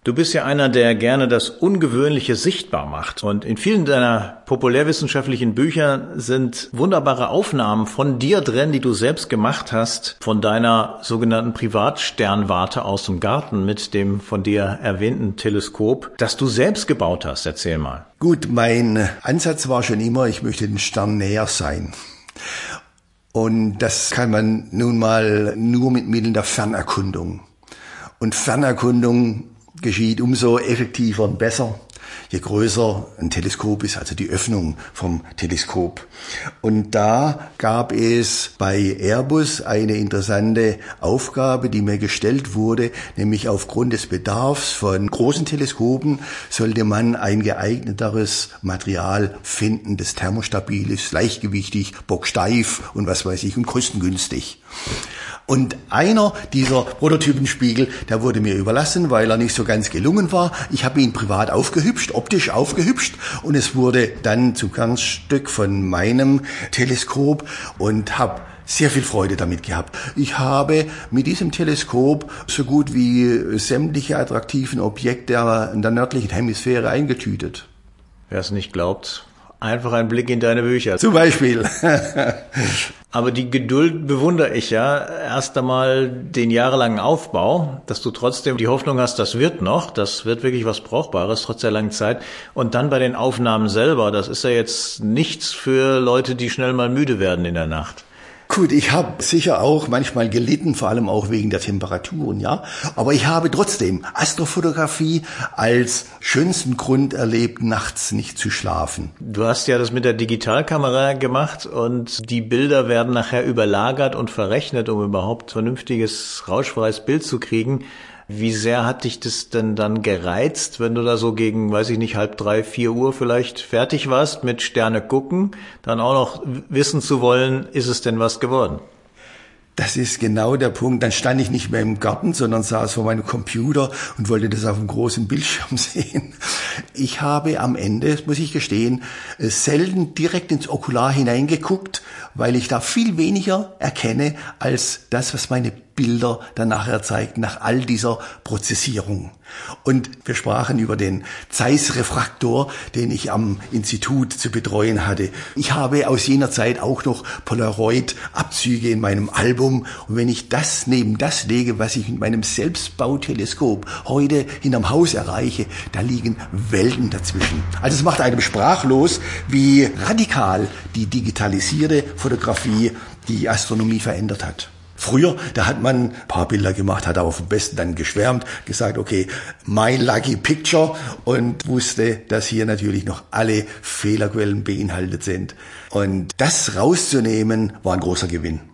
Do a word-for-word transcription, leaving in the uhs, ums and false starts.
Du bist ja einer, der gerne das Ungewöhnliche sichtbar macht. Und in vielen deiner populärwissenschaftlichen Bücher sind wunderbare Aufnahmen von dir drin, die du selbst gemacht hast, von deiner sogenannten Privatsternwarte aus dem Garten mit dem von dir erwähnten Teleskop, das du selbst gebaut hast. Erzähl mal. Gut, mein Ansatz war schon immer, ich möchte den Stern näher sein. Und das kann man nun mal nur mit Mitteln der Fernerkundung. Und Fernerkundung geschieht umso effektiver und besser, je größer ein Teleskop ist, also die Öffnung vom Teleskop. Und da gab es bei Airbus eine interessante Aufgabe, die mir gestellt wurde, nämlich aufgrund des Bedarfs von großen Teleskopen sollte man ein geeigneteres Material finden, das thermostabil ist, leichtgewichtig, bocksteif und was weiß ich und kostengünstig. Und einer dieser Prototypenspiegel, der wurde mir überlassen, weil er nicht so ganz gelungen war. Ich habe ihn privat aufgehübscht, optisch aufgehübscht und es wurde dann zu Kernstück von meinem Teleskop und habe sehr viel Freude damit gehabt. Ich habe mit diesem Teleskop so gut wie sämtliche attraktiven Objekte in der nördlichen Hemisphäre eingetütet. Wer es nicht glaubt, einfach ein Blick in deine Bücher. Zum Beispiel. Aber die Geduld bewundere ich ja. Erst einmal den jahrelangen Aufbau, dass du trotzdem die Hoffnung hast, das wird noch, das wird wirklich was Brauchbares, trotz der langen Zeit. Und dann bei den Aufnahmen selber, das ist ja jetzt nichts für Leute, die schnell mal müde werden in der Nacht. Gut, ich habe sicher auch manchmal gelitten, vor allem auch wegen der Temperaturen, ja. Aber ich habe trotzdem Astrofotografie als schönsten Grund erlebt, nachts nicht zu schlafen. Du hast ja das mit der Digitalkamera gemacht und die Bilder werden nachher überlagert und verrechnet, um überhaupt vernünftiges, rauschfreies Bild zu kriegen. Wie sehr hat dich das denn dann gereizt, wenn du da so gegen, weiß ich nicht, halb drei, vier Uhr vielleicht fertig warst mit Sterne gucken, dann auch noch wissen zu wollen, ist es denn was geworden? Das ist genau der Punkt. Dann stand ich nicht mehr im Garten, sondern saß vor meinem Computer und wollte das auf einem großen Bildschirm sehen. Ich habe am Ende, das muss ich gestehen, selten direkt ins Okular hineingeguckt, weil ich da viel weniger erkenne als das, was meine Bilder dann nachher zeigt, nach all dieser Prozessierung. Und wir sprachen über den Zeiss-Refraktor, den ich am Institut zu betreuen hatte. Ich habe aus jener Zeit auch noch Polaroid-Abzüge in meinem Album. Und wenn ich das neben das lege, was ich mit meinem Selbstbauteleskop heute hinterm Haus erreiche, da liegen Welten dazwischen. Also es macht einem sprachlos, wie radikal die digitalisierte Fotografie die Astronomie verändert hat. Früher, da hat man ein paar Bilder gemacht, hat auch vom Besten dann geschwärmt, gesagt, okay, my lucky picture und wusste, dass hier natürlich noch alle Fehlerquellen beinhaltet sind. Und das rauszunehmen, war ein großer Gewinn.